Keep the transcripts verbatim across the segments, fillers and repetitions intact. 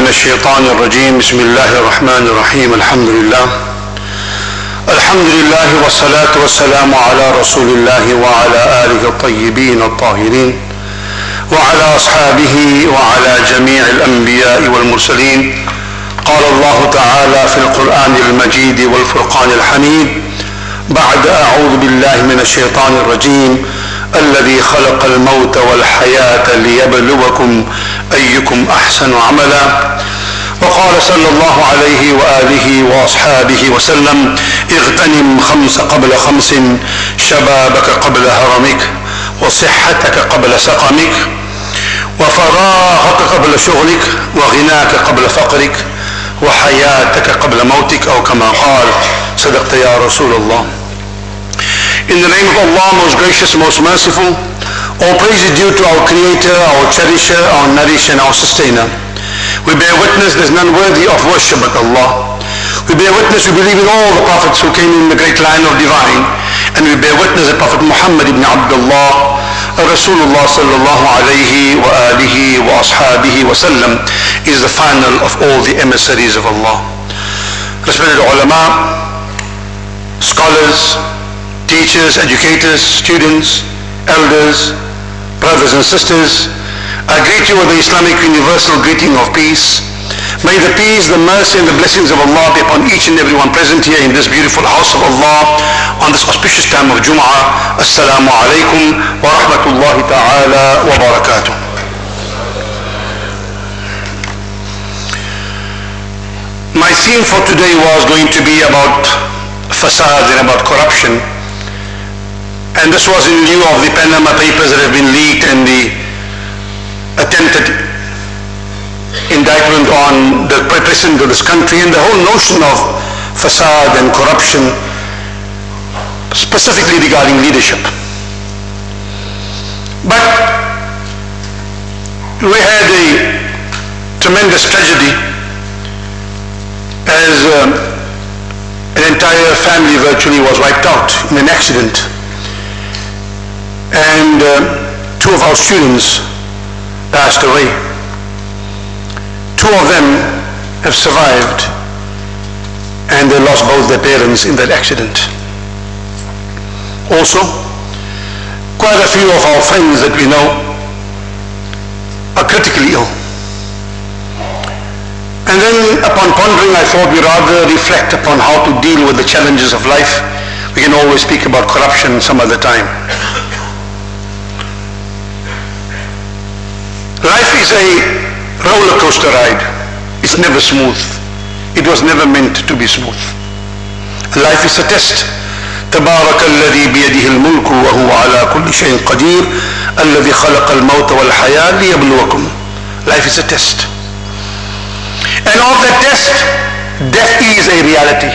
الشيطان الرجيم. بسم الله الرحمن الرحيم. الحمد لله الحمد لله والصلاة والسلام على رسول الله وعلى آله الطيبين الطاهرين وعلى أصحابه وعلى جميع الأنبياء والمرسلين. قال الله تعالى في القرآن المجيد والفرقان الحميد بعد أعوذ بالله من الشيطان الرجيم: الذي خلق الموت والحياة ليبلوكم أيكم أحسن عملا. وقال صلى الله عليه وآله وأصحابه وسلم: اغتنم خمس قبل خمس، شبابك قبل هرمك، وصحتك قبل سقمك، وفراغك قبل شغلك، وغناك قبل فقرك، وحياتك قبل موتك، أو كما قال: صدقت يا رسول الله. In the name of Allah, most gracious, most merciful, all praise is due to our Creator, our Cherisher, our Nourisher, and our Sustainer. We bear witness there's none worthy of worship but Allah. We bear witness we believe in all the prophets who came in the great line of divine, and we bear witness that Prophet Muhammad ibn Abdullah, Rasulullah sallallahu alayhi wa alihi wa ashabihi wa sallam, is the final of all the emissaries of Allah. Respected ulama, scholars, teachers, educators, students, elders, brothers and sisters, I greet you with the Islamic universal greeting of peace. May the peace, the mercy and the blessings of Allah be upon each and every one present here in this beautiful house of Allah on this auspicious time of Jum'ah. Assalamu alaikum wa rahmatullahi ta'ala wa barakatuh. My theme for today was going to be about fasad and about corruption. And this was in lieu of the Panama Papers that have been leaked and the attempted indictment on the president of this country and the whole notion of fasad and corruption, specifically regarding leadership. But we had a tremendous tragedy as um, an entire family virtually was wiped out in an accident. And uh, two of our students passed away. Two of them have survived, and they lost both their parents in that accident. Also, quite a few of our friends that we know are critically ill. And then upon pondering, I thought we'd rather reflect upon how to deal with the challenges of life. We can always speak about corruption some other time. Life is a roller coaster ride. It's never smooth. It was never meant to be smooth. Life is a test. تبارك الذي بيده الملك وهو على كل شيء قدير الذي خلق الموت والحياة ليبلوكم. Life is a test. And of that test, death is a reality.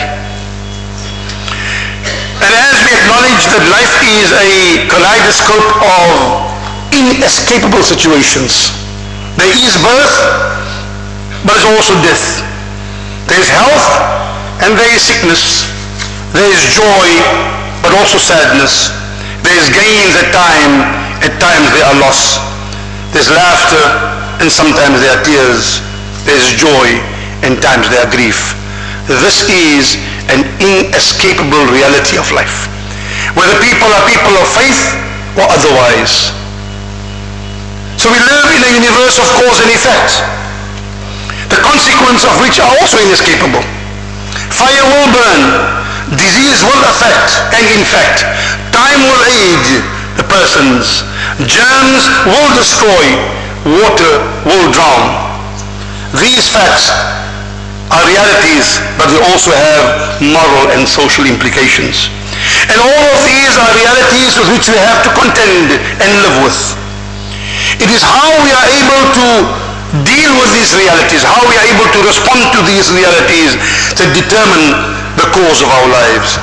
And as we acknowledge that life is a kaleidoscope of inescapable situations. There is birth, but there's also death. There is health, and there is sickness. There is joy, but also sadness. There is gains at times, at times there are loss. There's laughter, and sometimes there are tears. There is joy, and times there are grief. This is an inescapable reality of life. Whether people are people of faith or otherwise. So we live in a universe of cause and effect, the consequence of which are also inescapable. Fire will burn, disease will affect and infect, time will age the persons, germs will destroy, water will drown. These facts are realities, but they also have moral and social implications. And all of these are realities with which we have to contend and live with. It is how we are able to deal with these realities, how we are able to respond to these realities that determine the course of our lives.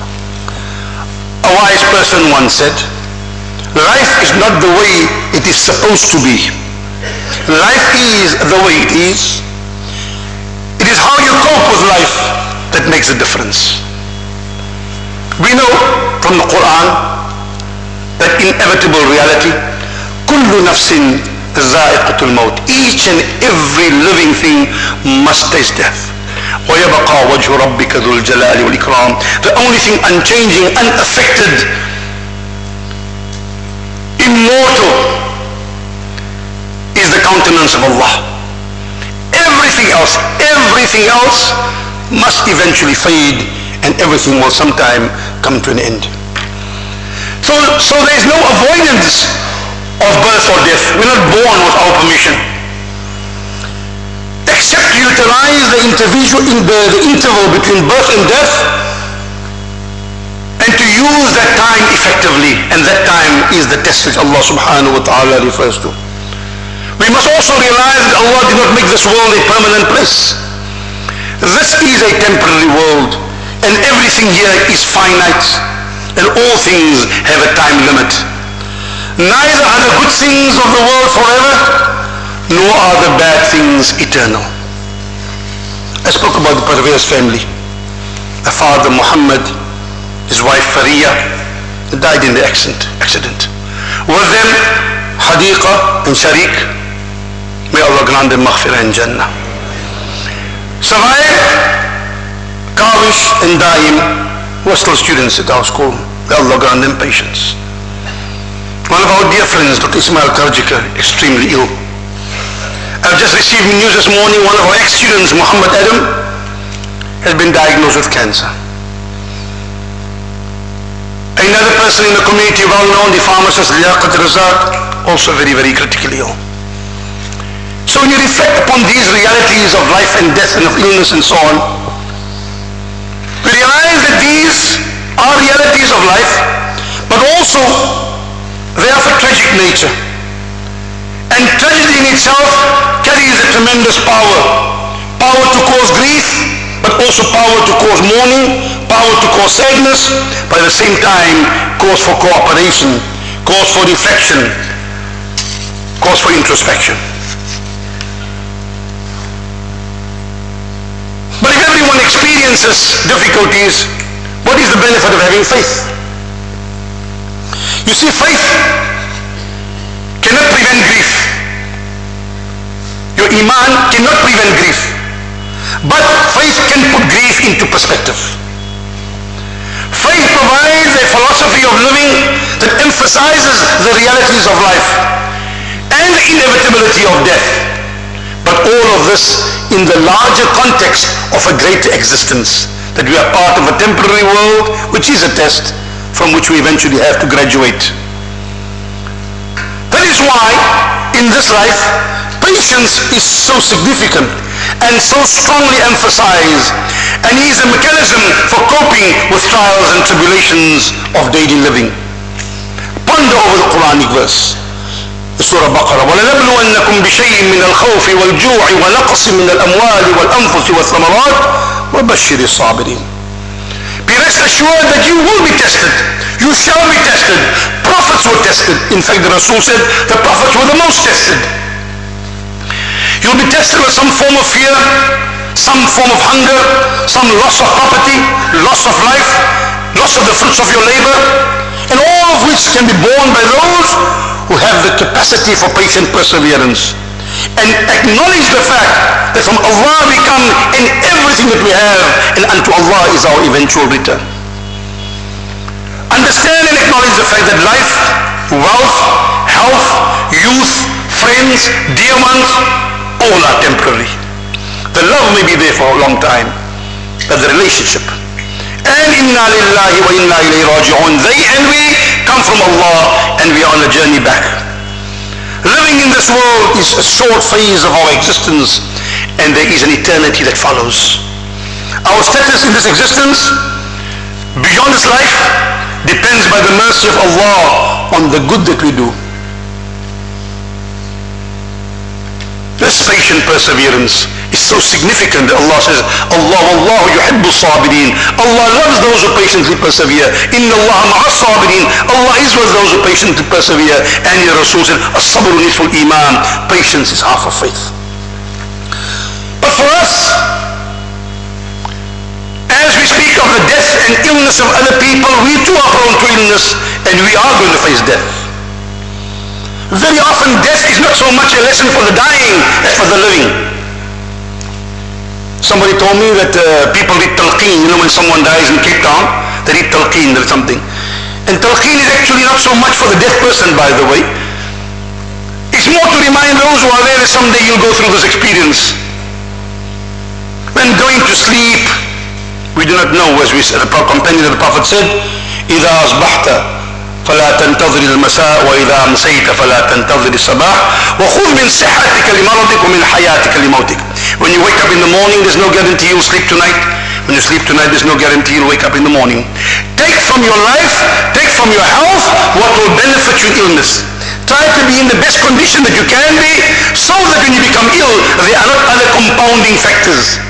A wise person once said, life is not the way it is supposed to be. Life is the way it is. It is how you cope with life that makes a difference. We know from the Quran that inevitable reality, كل نفس ذائقة الموت. Each and every living thing must taste death. ويبقى وجه ربك ذو الجلال والإكرام. The only thing unchanging, unaffected, immortal is the countenance of Allah. Everything else, everything else must eventually fade, and everything will sometime come to an end. So, so there is no avoidance of birth or death. We're not born with our permission. Except to utilize the, individual, in the, the interval between birth and death, and to use that time effectively. And that time is the test which Allah subhanahu wa ta'ala refers to. We must also realize that Allah did not make this world a permanent place. This is a temporary world, and everything here is finite, and all things have a time limit. Neither are the good things of the world forever, nor are the bad things eternal. I spoke about the Parvez family. The father Muhammad, his wife Faria, died in the accident. accident. With them, Hadiqa and Sharik. May Allah grant them maghfirah and Jannah. Survive, Kavish and Daim were still students at our school. May Allah grant them patience. One of our dear friends, Doctor Ismail Karjika, extremely ill. I've just received news this morning, one of our ex-students, Muhammad Adam, has been diagnosed with cancer. Another person in the community, well known, the pharmacist Liaqat Razak, also very, very critically ill. So when you reflect upon these realities of life and death and of illness and so on, we realize that these are realities of life, but also they are of a tragic nature. And tragedy in itself carries a tremendous power. Power to cause grief, but also power to cause mourning, power to cause sadness, but at the same time cause for cooperation, cause for reflection, cause for introspection. But if everyone experiences difficulties, what is the benefit of having faith? You see, faith cannot prevent grief. Your iman cannot prevent grief. But faith can put grief into perspective. Faith provides a philosophy of living that emphasizes the realities of life and the inevitability of death. But all of this in the larger context of a greater existence, that we are part of a temporary world, which is a test from which we eventually have to graduate. That is why in this life, patience is so significant and so strongly emphasized, and is a mechanism for coping with trials and tribulations of daily living. Ponder over the Quranic verse. Surah Baqarah, وَلَنَبْلُوَنَّكُمْ بِشَيْءٍ مِّنَ الْخَوْفِ وَالْجُوعِ وَنَقْصٍ مِّنَ الْأَمْوَالِ وَالْأَنفُسِ وَالثَّمَرَاتِ وَبَشِّرِ الصَّابِرِينَ. Be rest assured that you will be tested. You shall be tested. Prophets were tested. In fact, the Rasul said the prophets were the most tested. You'll be tested with some form of fear, some form of hunger, some loss of property, loss of life, loss of the fruits of your labor, and all of which can be borne by those who have the capacity for patient perseverance. And acknowledge the fact that from Allah we come in everything that we have, and unto Allah is our eventual return. Understand and acknowledge the fact that life, wealth, health, youth, friends, dear ones, all are temporary. The love may be there for a long time, but the relationship. And inna lillahi wa inna ilayhi raji'un. They and we come from Allah, and we are on a journey back. Living in this world is a short phase of our existence, and there is an eternity that follows. Our status in this existence, beyond this life, depends by the mercy of Allah on the good that we do. This patient perseverance is so significant that Allah says, Allah wallahu yuhibbu sabirin. Allah loves those who patiently persevere. Inna Allah ma'as sabirin. Allah is with those who patiently persevere. And your Rasul said, as-sabru nisful iman. Patience is half of faith. But for us, as we speak of the death and illness of other people, we too are prone to illness, and we are going to face death. Very often death is not so much a lesson for the dying as for the living. Somebody told me that uh, people read talqeen, you know, when someone dies in Cape Town, they read talqeen or something. And talqeen is actually not so much for the dead person, by the way. It's more to remind those who are there that someday you'll go through this experience. When going to sleep, we do not know, as we said, the companion of the Prophet said, إِذَا أَصْبَحْتَ فلا تنتظر المساء وإذا أمسيت فلا تنتظر الصباح وخذ من صحتك لمرضك ومن حياتك لموتك. When you wake up in the morning, there's no guarantee you'll sleep tonight. When you sleep tonight, there's no guarantee you'll wake up in the morning. Take from your life, take from your health what will benefit you in illness. Try to be in the best condition that you can be, so that when you become ill, there are not other compounding factors.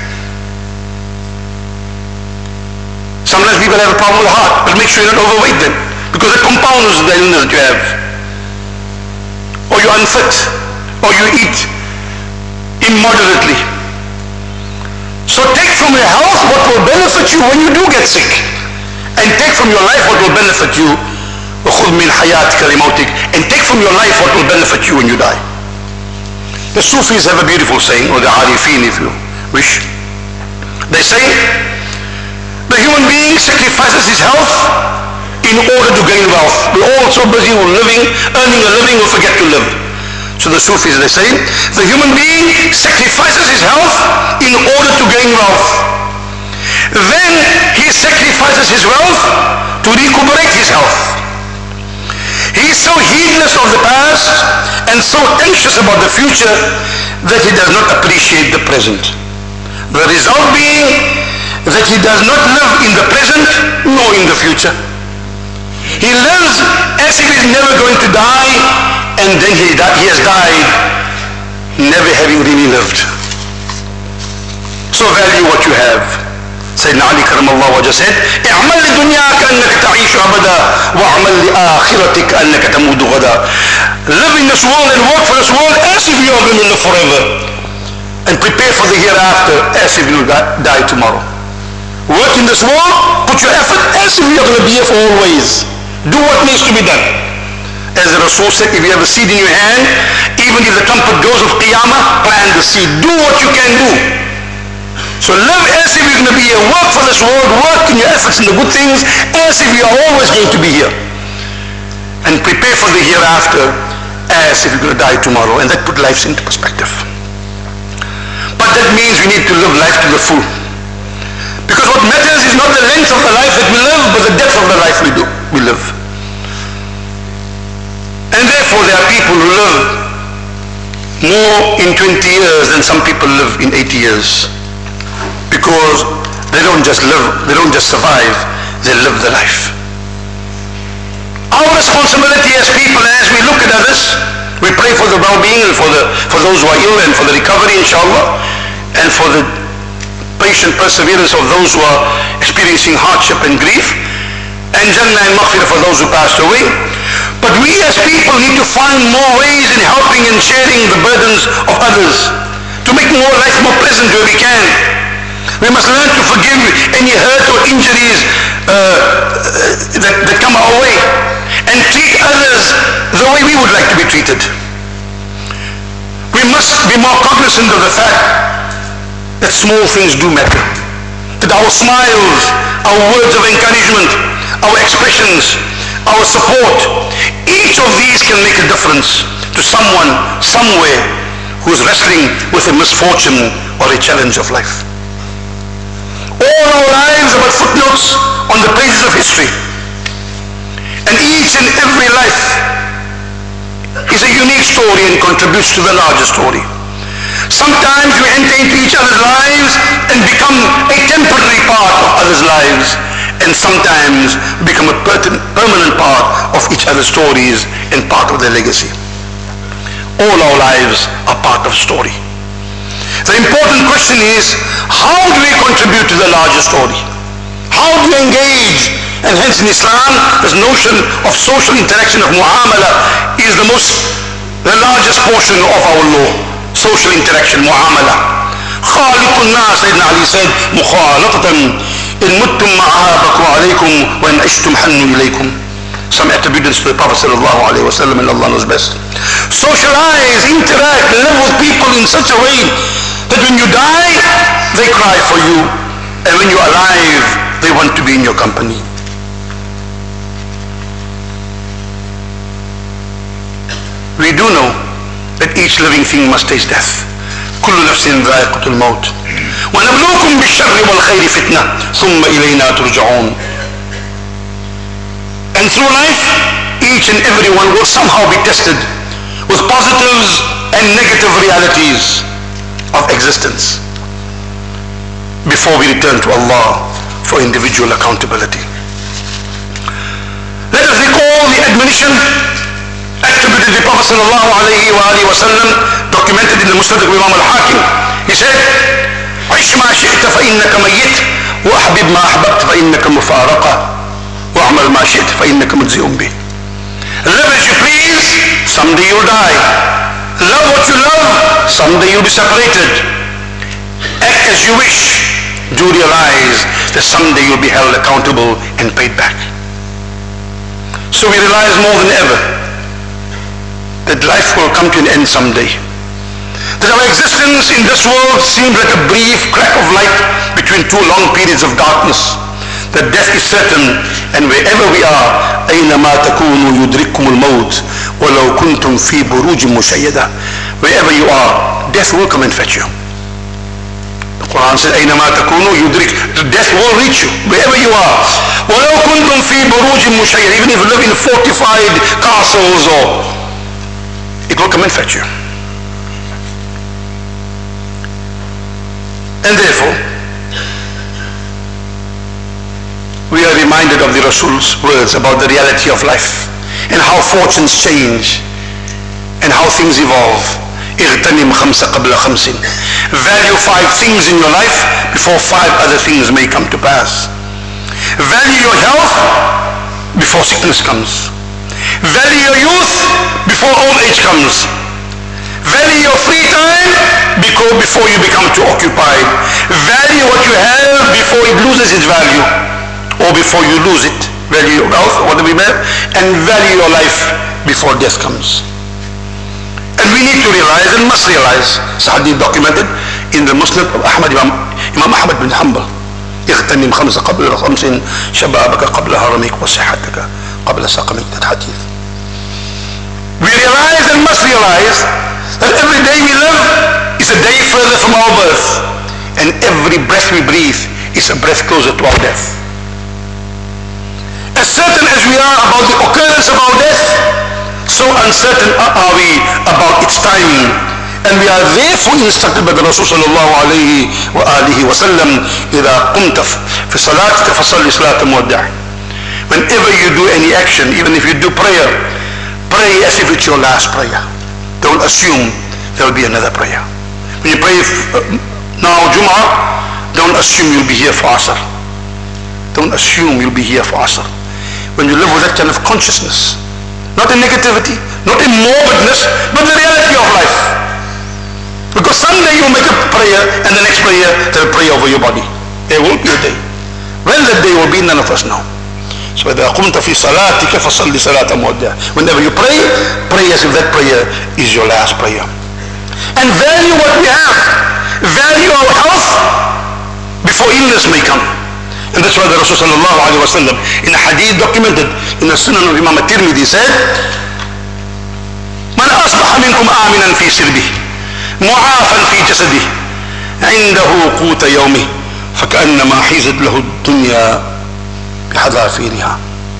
Sometimes people have a problem with the heart, but make sure you're not overweight them, because it compounds the illness that you have. Or you're unfit, or you eat immoderately. So take from your health what will benefit you when you do get sick, and take from your life what will benefit you. وَخُذْ مِنْ حَيَاتِكَ لِمَوْتِكَ. And take from your life what will benefit you when you die. The Sufis have a beautiful saying, or the Arifin if you wish. They say, the human being sacrifices his health in order to gain wealth. We're all so busy with living, earning a living, we forget to live. So the Sufis, they say, the human being sacrifices his health in order to gain wealth. Then he sacrifices his wealth to recuperate his health. He is so heedless of the past and so anxious about the future that he does not appreciate the present. The result being that he does not live in the present nor in the future. He lives as if he is never going to die, and then he, he has died never having really lived. So value what you have. Sayyidina Ali karamallahu wajhah said, اعمل لدنيا كأنك تعيش أبدا وأعمل لآخرتك كأنك تموت غدا. Live in this world and work for this world as if you are going to live forever, and prepare for the hereafter as if you die tomorrow. Work in this world, put your effort as if you are going to be here for always. Do what needs to be done. As the Rasul said, if you have a seed in your hand, even if the trumpet goes of Qiyamah, plant the seed. Do what you can do. So live as if you're going to be here. Work for this world. Work in your efforts in the good things as if you are always going to be here. And prepare for the hereafter as if you're going to die tomorrow. And that put life into perspective. But that means we need to live life to the full. Because what matters is not the length of the life that we live, but the depth of the life we do, we live. And therefore there are people who live more in twenty years than some people live in eighty years. Because they don't just live, they don't just survive, they live the life. Our responsibility as people, as we look at others, we pray for the well-being and for the for those who are ill and for the recovery, inshallah, and for the patient perseverance of those who are experiencing hardship and grief, and Jannah and Maghfirah for those who passed away. But we as people need to find more ways in helping and sharing the burdens of others, to make more life more pleasant where we can. We must learn to forgive any hurt or injuries uh, that, that come our way, and treat others the way we would like to be treated. We must be more cognizant of the fact that small things do matter. That our smiles, our words of encouragement, our expressions, our support, each of these can make a difference to someone, somewhere, who's wrestling with a misfortune or a challenge of life. All our lives are but footnotes on the pages of history. And each and every life is a unique story and contributes to the larger story. Sometimes we enter into each other's lives and become a temporary part of others' lives, and sometimes become a permanent part of each other's stories and part of their legacy. All our lives are part of a story. The important question is, how do we contribute to the larger story? How do we engage? And hence in Islam, this notion of social interaction, of mu'amala, is the most, the largest portion of our law. Social interaction, mu'amala. خالق الناس, Sayyidina Ali said, مخالطة إن متم معها بكوا عليكم وإن عشتم حنوا إليكم. some attributes to the Prophet sallallahu alaihi wasallam, and Allah knows best. Socialize, interact, live with people in such a way that when you die, they cry for you, and when you're alive, they want to be in your company. We do know that each living thing must taste death. كل نفس ذائقة الموت ونبلوكم بالشر والخير فتنة ثم إلينا ترجعون. And through life, each and everyone will somehow be tested with positives and negative realities of existence before we return to Allah for individual accountability. Let us recall the admonition attributed to the Prophet sallallahu alayhi wa alihi wa sallam, documented in the Musnad of Imam al-Hakim. He said, عِشْ مَا شِئْتَ فَإِنَّكَ مَيِّتْ وَأَحْبِبْ مَا أَحْبَبْتَ فَإِنَّكَ مُفَارَقَةٌ وَأَعْمَلْ مَا شِئْتَ فَإِنَّكَ مُجْزِئٌ بِهِ. Live as you please, someday you'll die. Love what you love, someday you'll be separated. Act as you wish. Do realize that someday you'll be held accountable and paid back. So we realize more than ever that life will come to an end someday. That our existence in this world seems like a brief crack of light between two long periods of darkness. That death is certain, and wherever we are, أينما تكونوا يدرككم الموت ولو كنتم في بروج مشيدة. Wherever you are, death will come and fetch you. The Quran says, أينما تكونوا يدرك, death will reach you wherever you are. ولو كنتم في بروج مشيدة, even if you live in fortified castles, or it will come and fetch you. And therefore, we are reminded of the Rasul's words about the reality of life and how fortunes change and how things evolve. اغتنم خمس قبل خمس. Value five things in your life before five other things may come to pass. Value your health before sickness comes. Value your youth before old age comes. Value your free time because before you become too occupied. Value what you have before it loses its value, or before you lose it. Value your wealth, whatever you have, and value your life before death comes. And we need to realize and must realize, it's a hadith documented in the Musnad of Ahmad, Imam, Imam Ahmad bin Hanbal. اغتنم خمس قبل خمس شبابك قبل هرمك وصحتك قبل سقمك. That hadith. We realize and must realize that every day we live is a day further from our birth, and every breath we breathe is a breath closer to our death. As certain as we are about the occurrence of our death, so uncertain are we about its timing. And we are therefore instructed by the Rasul sallallahu alayhi wa alihi wa sallam, إِذَا قُمْتَ فِي صَلَاتِكَ فَصَلِّ صَلَاةَ مُوَدَّعٍ. Whenever you do any action, even if you do prayer, pray as if it's your last prayer. Don't assume there will be another prayer. When you pray now Jum'ah, don't assume you'll be here for Asr. Don't assume you'll be here for Asr. When you live with that kind of consciousness, not in negativity, not in morbidness, but the reality of life. Because someday you'll make a prayer, and the next prayer they'll pray over your body. There will be a day. When that day will be, none of us know. So إذا قمت في صلاتك فصل صلاة مودع. Whenever you pray, pray as if that prayer is your last prayer. And value what we have. Value our health before illness may come. And that's why the Rasul sallallahu alayhi wa sallam, in a hadith documented in the Sunan of Imam al-Tirmidhi, said, من أصبح منكم آمنا في سربه معافا في جسده عنده قوت يومه فكأنما حيزت له الدنيا بحذافيرها.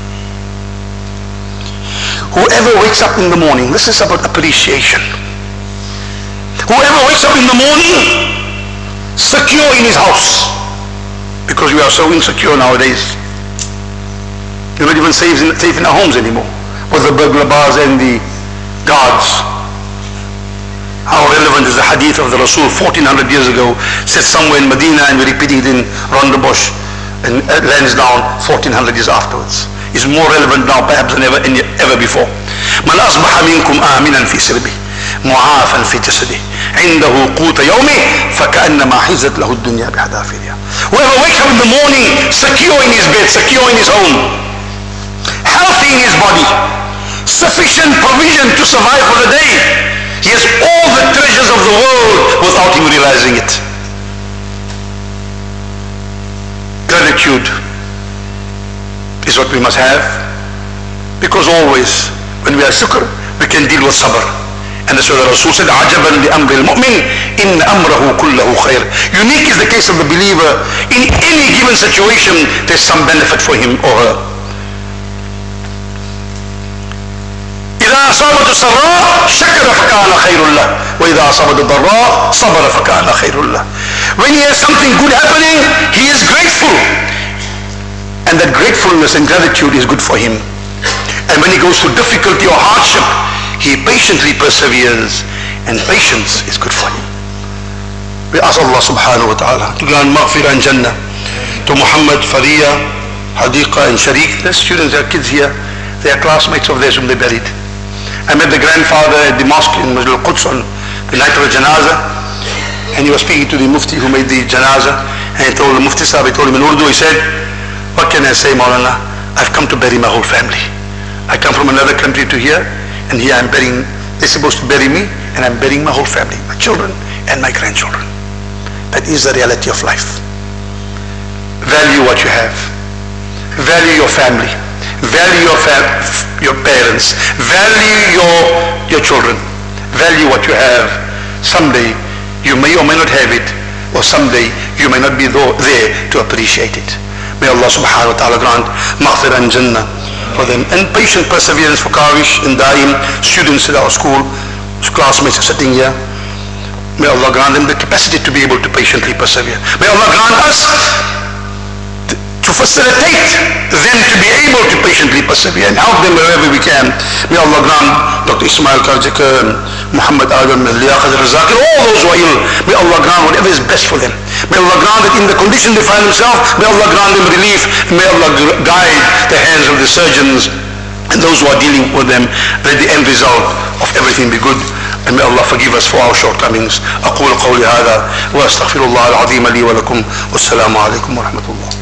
Whoever wakes up in the morning, this is about appreciation. Whoever wakes up in the morning secure in his house, because we are so insecure nowadays. We're not even safe in, safe in our homes anymore, with the burglar bars and the guards. How relevant is the hadith of the Rasul fourteen hundred years ago, said somewhere in Medina, and we repeated it in Rondabush, and it lands down fourteen hundred years afterwards. Is more relevant now perhaps than ever, ever before. من أصبح منكم آمنا في سربه معافا في جسده عنده قوت يومه فكأنما حيزت له الدنيا بحذافيرها. Whoever wakes up in the morning secure in his bed, secure in his home, healthy in his body, sufficient provision to survive for the day. He has all the treasures of the world without him realizing it. Gratitude is what we must have, because always when we are shukr, we can deal with sabr. And that's why the Rasul said, عَجَبًا لِأَمْرِ الْمُؤْمِنِ إِنَّ أَمْرَهُ كُلَّهُ خَيْرٌ. Unique is the case of the believer. In any given situation, there's some benefit for him or her. إِذَا أَصَابَتُ السَّرَّاءُ شَكَرَ فَكَانَ خَيْرٌ لَهُ وَإِذَا أَصَابَتُ الضَّرَّاءُ صَبَرَ فَكَانَ خَيْرٌ لَهُ. When he has something good happening, he is grateful. And that gratefulness and gratitude is good for him. And when he goes through difficulty or hardship, he patiently perseveres, and patience is good for him. We ask Allah subhanahu wa ta'ala to grant maghfirah and jannah to Muhammad, Fariya, Hadiqa and Sharik. The students, their kids here, they are classmates of theirs whom they buried. I met the grandfather at the mosque in Masjid al-Quds on the night of the janazah, and he was speaking to the mufti who made the janazah, and he told the mufti sahib, he told him in Urdu, he said, what can I say, Maulana? I've come to bury my whole family. I come from another country to here, and here I'm burying, they're supposed to bury me, and I'm burying my whole family, my children and my grandchildren. That is the reality of life. Value what you have. Value your family. Value your fam- your parents. Value your, your children. Value what you have. Someday you may or may not have it, or someday you may not be there to appreciate it. May Allah subhanahu wa ta'ala grant maghfirah and jannah for them, and patient perseverance for Kavish and Daim, students at our school, classmates are sitting here. May Allah grant them the capacity to be able to patiently persevere. May Allah grant us to facilitate them to be able to patiently persevere and help them wherever we can. May Allah grant Doctor Ismail Karjika and Muhammad Adam and Liaqat al-Razak and all those who are ill. May Allah grant whatever is best for them. May Allah grant that in the condition they find themselves, may Allah grant them relief. May Allah guide the hands of the surgeons and those who are dealing with them, that the end result of everything be good. And may Allah forgive us for our shortcomings. أقول قولي هذا وأستغفر الله العظيم لي ولكم والسلام عليكم ورحمة الله.